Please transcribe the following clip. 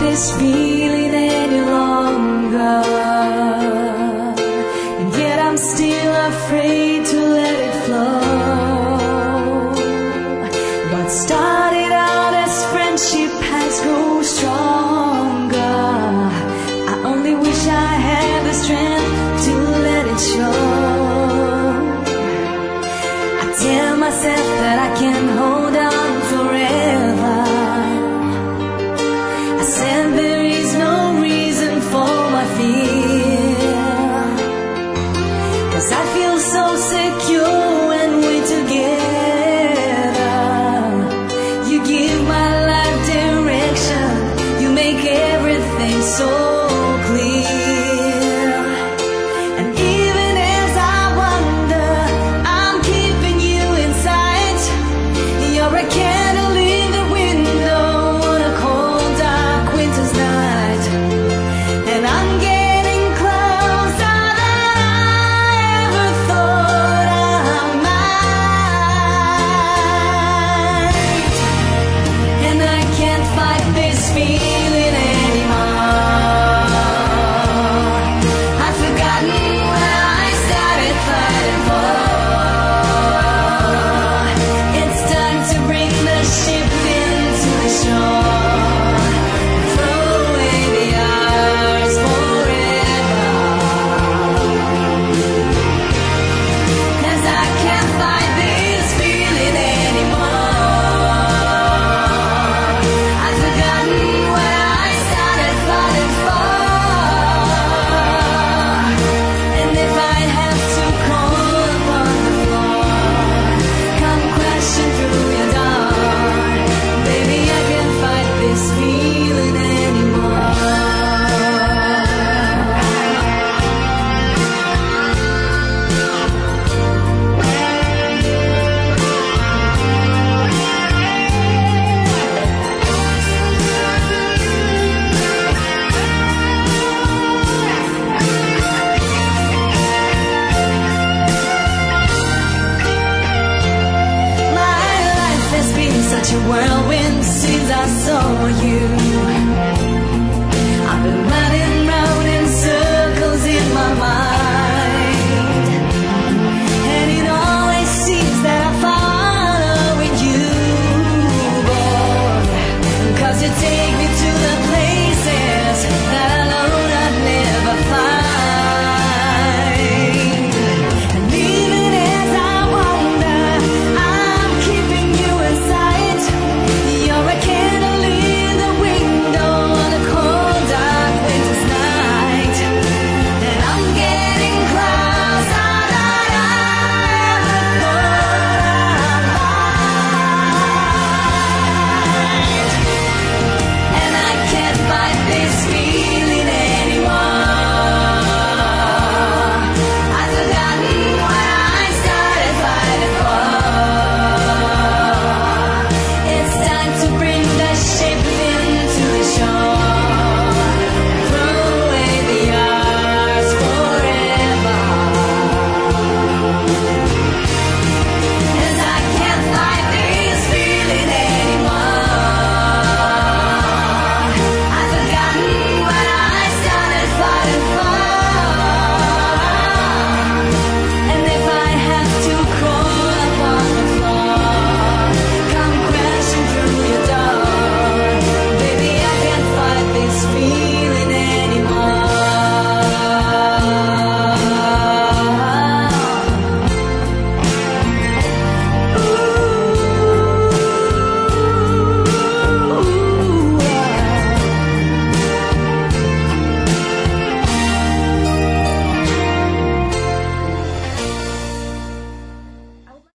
this feeling any longer, and yet I'm still afraid to let it flow. What started out as friendship has grown stronger. I only wish I had the strength to let it show. I tell myself that I can hold on forever. I said there is no reason for my fear, 'cause I feel so secure when we're together. You give my life direction, you make everything so clear. And even as I wonder, I'm keeping you in sight. You're a candle in the window on a cold dark winter's night, and I'm getting closer than I ever thought I might. And I can't fight this feeling anymore. I've forgotten where I started fighting for. It's time to bring the ship into the shore, throw away the hours forever. 'Cause I can't fight this feeling anymore. I've forgotten where I started fighting for. And if I have to crawl upon the floor, come crashing through your door, baby, I can't fight this feeling anymore. My life has been such a whirlwind since I saw you.